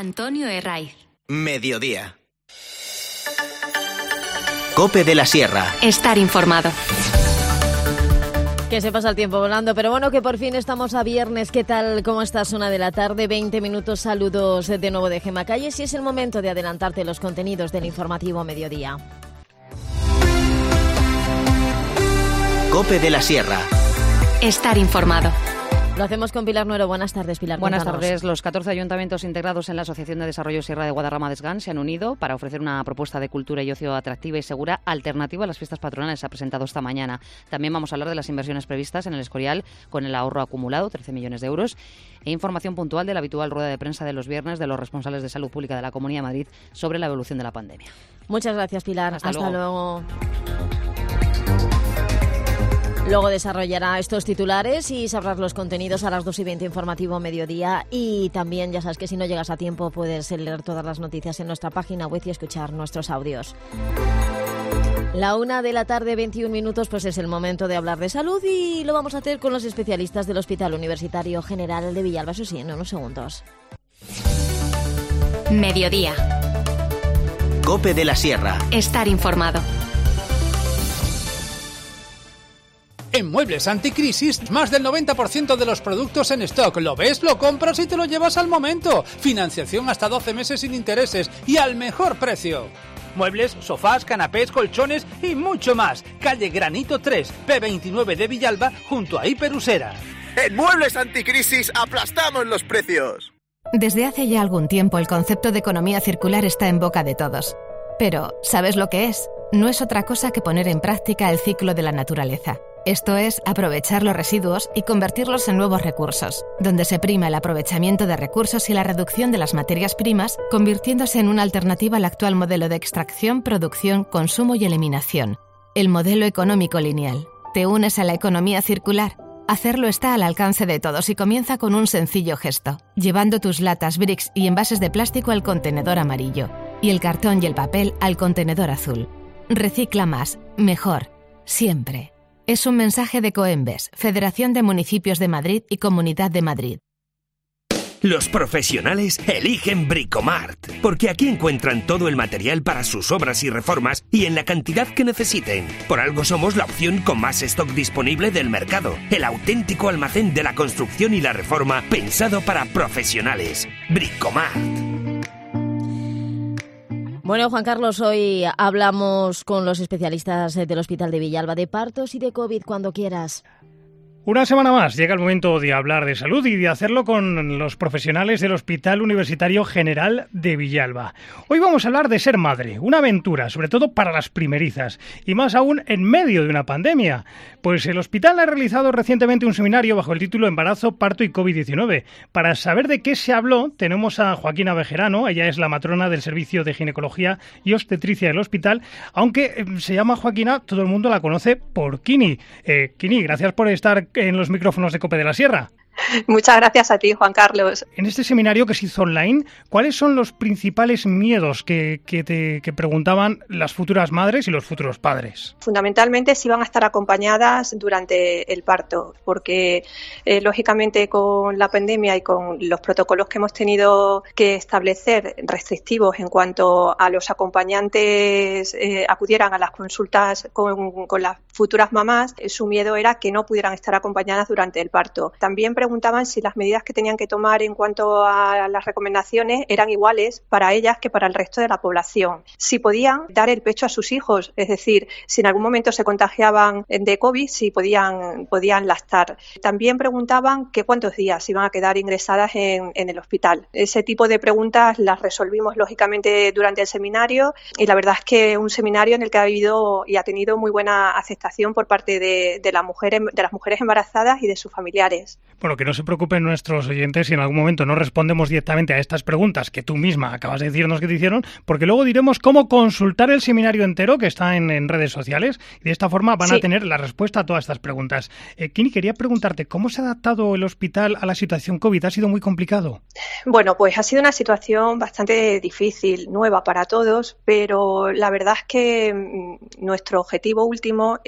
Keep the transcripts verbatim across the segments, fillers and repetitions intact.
Antonio Herraiz. Mediodía. Cope de la Sierra. Estar informado. Que se pasa el tiempo volando, pero bueno, que por fin estamos a viernes. ¿Qué tal? ¿Cómo estás? Una de la tarde, veinte minutos. Saludos de nuevo de Gemma Calles y es el momento de adelantarte los contenidos del informativo Mediodía. Cope de la Sierra. Estar informado. Lo hacemos con Pilar Nuero. Buenas tardes, Pilar. Buenas Cuéntanos. tardes. Los catorce ayuntamientos integrados en la Asociación de Desarrollo Sierra de Guadarrama-Desgán se han unido para ofrecer una propuesta de cultura y ocio atractiva y segura alternativa a las fiestas patronales. Se ha presentado esta mañana. También vamos a hablar de las inversiones previstas en el Escorial con el ahorro acumulado, trece millones de euros, e información puntual de la habitual rueda de prensa de los viernes de los responsables de salud pública de la Comunidad de Madrid sobre la evolución de la pandemia. Muchas gracias, Pilar. Hasta, Hasta luego. luego. Luego desarrollará estos titulares y sabrás los contenidos a las dos y veinte informativo Mediodía. Y también ya sabes que si no llegas a tiempo puedes leer todas las noticias en nuestra página web y escuchar nuestros audios. La una de la tarde, veintiún minutos, pues es el momento de hablar de salud y lo vamos a hacer con los especialistas del Hospital Universitario General de Villalba. Eso sí, en unos segundos. Mediodía. Cope de la Sierra. Estar informado. En Muebles Anticrisis, más del noventa por ciento de los productos en stock. Lo ves, lo compras y te lo llevas al momento. Financiación hasta doce meses sin intereses y al mejor precio. Muebles, sofás, canapés, colchones y mucho más. Calle Granito tres, P veintinueve de Villalba, junto a Hiperusera. En Muebles Anticrisis aplastamos los precios. Desde hace ya algún tiempo el concepto de economía circular está en boca de todos. Pero, ¿sabes lo que es? No es otra cosa que poner en práctica el ciclo de la naturaleza. Esto es, aprovechar los residuos y convertirlos en nuevos recursos, donde se prima el aprovechamiento de recursos y la reducción de las materias primas, convirtiéndose en una alternativa al actual modelo de extracción, producción, consumo y eliminación. El modelo económico lineal. ¿Te unes a la economía circular? Hacerlo está al alcance de todos y comienza con un sencillo gesto, llevando tus latas, bricks y envases de plástico al contenedor amarillo y el cartón y el papel al contenedor azul. Recicla más, mejor, siempre. Es un mensaje de Coembes, Federación de Municipios de Madrid y Comunidad de Madrid. Los profesionales eligen Bricomart, porque aquí encuentran todo el material para sus obras y reformas y en la cantidad que necesiten. Por algo somos la opción con más stock disponible del mercado, el auténtico almacén de la construcción y la reforma pensado para profesionales. Bricomart. Bueno, Juan Carlos, hoy hablamos con los especialistas del Hospital de Villalba de partos y de COVID cuando quieras. Una semana más llega el momento de hablar de salud y de hacerlo con los profesionales del Hospital Universitario General de Villalba. Hoy vamos a hablar de ser madre, una aventura, sobre todo para las primerizas, y más aún en medio de una pandemia. Pues el hospital ha realizado recientemente un seminario bajo el título Embarazo, Parto y COVID diecinueve. Para saber de qué se habló, tenemos a Joaquina Bejerano, ella es la matrona del Servicio de Ginecología y Obstetricia del hospital, aunque eh, se llama Joaquina, todo el mundo la conoce por Kini. Eh, Kini, gracias por estar en los micrófonos de Cope de la Sierra. Muchas gracias a ti, Juan Carlos. En este seminario que se hizo online, ¿cuáles son los principales miedos que, que te que preguntaban las futuras madres y los futuros padres? Fundamentalmente si van a estar acompañadas durante el parto, porque eh, lógicamente con la pandemia y con los protocolos que hemos tenido que establecer restrictivos en cuanto a los acompañantes eh, acudieran a las consultas con, con las futuras mamás, eh, su miedo era que no pudieran estar acompañadas durante el parto. También preguntaban si las medidas que tenían que tomar en cuanto a las recomendaciones eran iguales para ellas que para el resto de la población. Si podían dar el pecho a sus hijos, es decir, si en algún momento se contagiaban de COVID, si podían, podían lactar. También preguntaban que cuántos días iban a quedar ingresadas en, en el hospital. Ese tipo de preguntas las resolvimos lógicamente durante el seminario y la verdad es que un seminario en el que ha habido y ha tenido muy buena aceptación por parte de, de, la mujer, de las mujeres embarazadas y de sus familiares. Bueno, que no se preocupen nuestros oyentes si en algún momento no respondemos directamente a estas preguntas que tú misma acabas de decirnos que te hicieron, porque luego diremos cómo consultar el seminario entero que está en, en redes sociales y de esta forma van sí. a tener la respuesta a todas estas preguntas. Eh, Kini, quería preguntarte, ¿cómo se ha adaptado el hospital a la situación COVID? ¿Ha sido muy complicado? Bueno, pues ha sido una situación bastante difícil, nueva para todos, pero la verdad es que nuestro objetivo último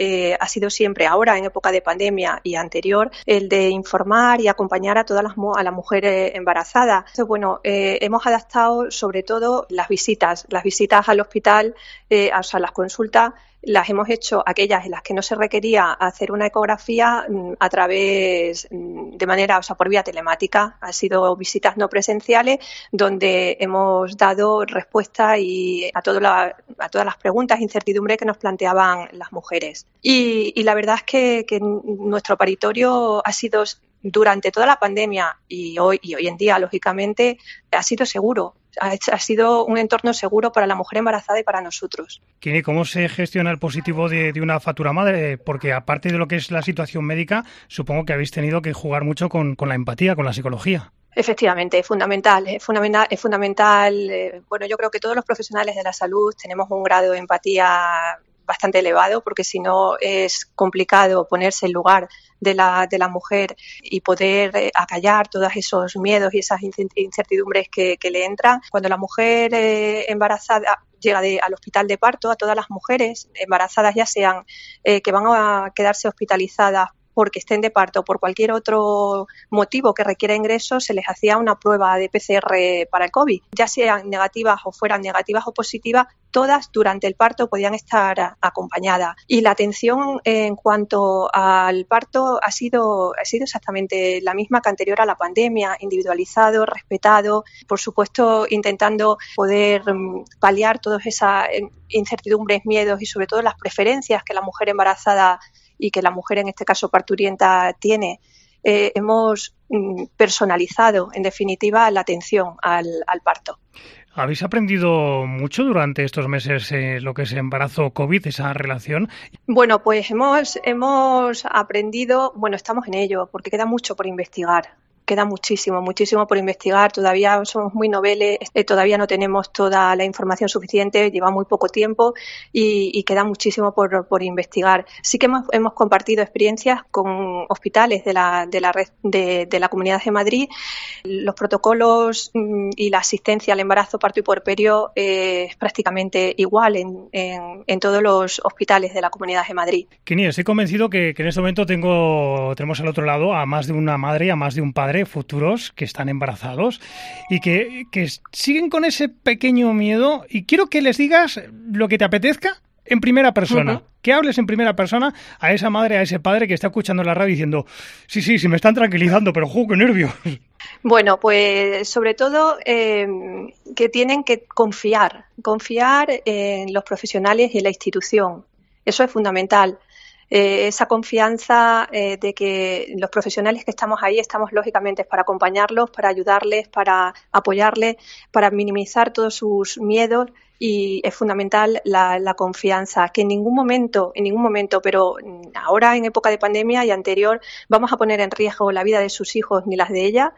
eh, ha sido siempre, ahora en época de pandemia y anterior, el de informar y acompañar a todas las a las mujeres embarazadas. Entonces, bueno, eh, hemos adaptado sobre todo las visitas, las visitas al hospital, eh, o sea, las consultas, las hemos hecho aquellas en las que no se requería hacer una ecografía a través, de manera, o sea, por vía telemática. Han sido visitas no presenciales donde hemos dado respuesta y a, todo la, a todas las preguntas e incertidumbres que nos planteaban las mujeres. Y, y la verdad es que, que nuestro paritorio ha sido, durante toda la pandemia y hoy, y hoy en día, lógicamente, ha sido seguro. Ha sido un entorno seguro para la mujer embarazada y para nosotros. Kini, ¿cómo se gestiona el positivo de, de una futura madre? Porque aparte de lo que es la situación médica, supongo que habéis tenido que jugar mucho con, con la empatía, con la psicología. Efectivamente, es fundamental, es fundamental, es fundamental. Eh, bueno, yo creo que todos los profesionales de la salud tenemos un grado de empatía bastante elevado, porque si no es complicado ponerse en lugar de la, de la mujer y poder eh, acallar todos esos miedos y esas incertidumbres que, que le entran. Cuando la mujer eh, embarazada llega de, al hospital de parto, a todas las mujeres embarazadas, ya sean eh, que van a quedarse hospitalizadas porque estén de parto o por cualquier otro motivo que requiera ingreso, se les hacía una prueba de P C R para el COVID. Ya sean negativas o fueran negativas o positivas, todas durante el parto podían estar acompañadas. Y la atención en cuanto al parto ha sido, ha sido exactamente la misma que anterior a la pandemia, individualizado, respetado, por supuesto intentando poder paliar todas esas incertidumbres, miedos y sobre todo las preferencias que la mujer embarazada y que la mujer, en este caso parturienta, tiene. Eh, hemos mm, personalizado, en definitiva, la atención al, al parto. ¿Habéis aprendido mucho durante estos meses eh, lo que es embarazo COVID, esa relación? Bueno, pues hemos, hemos aprendido, bueno, estamos en ello, porque queda mucho por investigar. Queda muchísimo, muchísimo por investigar. Todavía somos muy noveles, eh, todavía no tenemos toda la información suficiente, lleva muy poco tiempo y, y queda muchísimo por, por investigar. Sí que hemos, hemos compartido experiencias con hospitales de la, de la red de, de la Comunidad de Madrid. Los protocolos mm, y la asistencia al embarazo, parto y puerperio eh, es prácticamente igual en, en, en todos los hospitales de la Comunidad de Madrid. Kini, estoy convencido que, que en este momento tengo, tenemos al otro lado a más de una madre y a más de un padre futuros que están embarazados y que, que siguen con ese pequeño miedo, y quiero que les digas lo que te apetezca en primera persona, uh-huh. que hables en primera persona a esa madre, a ese padre que está escuchando la radio diciendo sí, sí, sí me están tranquilizando, pero ¡jo, qué nervios! Bueno, pues sobre todo eh, que tienen que confiar, confiar en los profesionales y en la institución. Eso es fundamental. Eh, esa confianza eh, de que los profesionales que estamos ahí estamos lógicamente para acompañarlos, para ayudarles, para apoyarles, para minimizar todos sus miedos, y es fundamental la, la confianza, que en ningún momento, en ningún momento, pero ahora en época de pandemia y anterior, vamos a poner en riesgo la vida de sus hijos ni las de ella,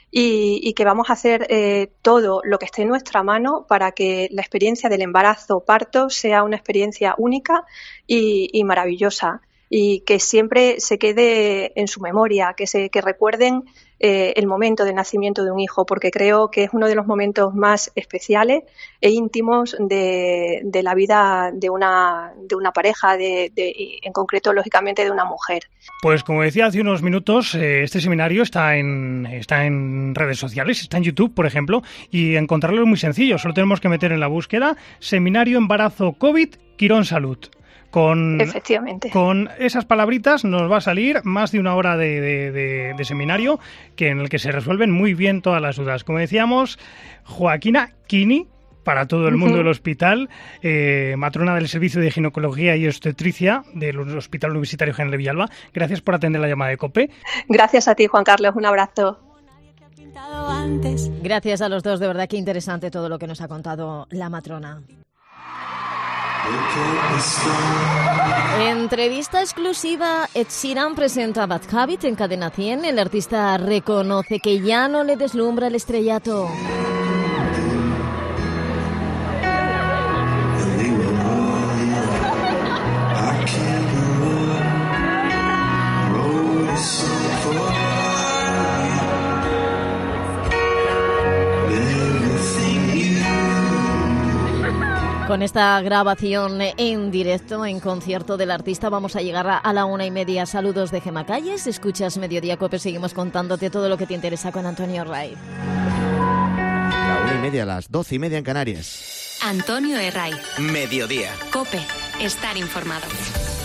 y, y que vamos a hacer eh, todo lo que esté en nuestra mano para que la experiencia del embarazo, parto, sea una experiencia única y, y maravillosa, y que siempre se quede en su memoria, que se que recuerden eh, el momento del nacimiento de un hijo, porque creo que es uno de los momentos más especiales e íntimos de, de la vida de una, de una pareja, de, de, en concreto, lógicamente, de una mujer. Pues como decía hace unos minutos, eh, este seminario está en, está en redes sociales, está en YouTube, por ejemplo, y encontrarlo es muy sencillo, solo tenemos que meter en la búsqueda Seminario Embarazo COVID Quirón Salud. Con, Efectivamente. Con esas palabritas nos va a salir más de una hora de, de, de, de seminario que en el que se resuelven muy bien todas las dudas. Como decíamos, Joaquina Kini, para todo el mundo uh-huh. del hospital, eh, matrona del Servicio de Ginecología y Obstetricia del Hospital Universitario General de Villalba. Gracias por atender la llamada de COPE. Gracias a ti, Juan Carlos. Un abrazo. Gracias a los dos. De verdad que interesante todo lo que nos ha contado la matrona. Entrevista exclusiva. Ed Sheeran presenta Bad Habit en Cadena cien. El artista reconoce que ya no le deslumbra el estrellato. Con esta grabación en directo, en concierto del artista, vamos a llegar a la una y media. Saludos de Gemma Calles, escuchas Mediodía Cope, seguimos contándote todo lo que te interesa con Antonio Herraiz. La una y media, las doce y media en Canarias. Antonio Herraiz. Mediodía. Cope, estar informado.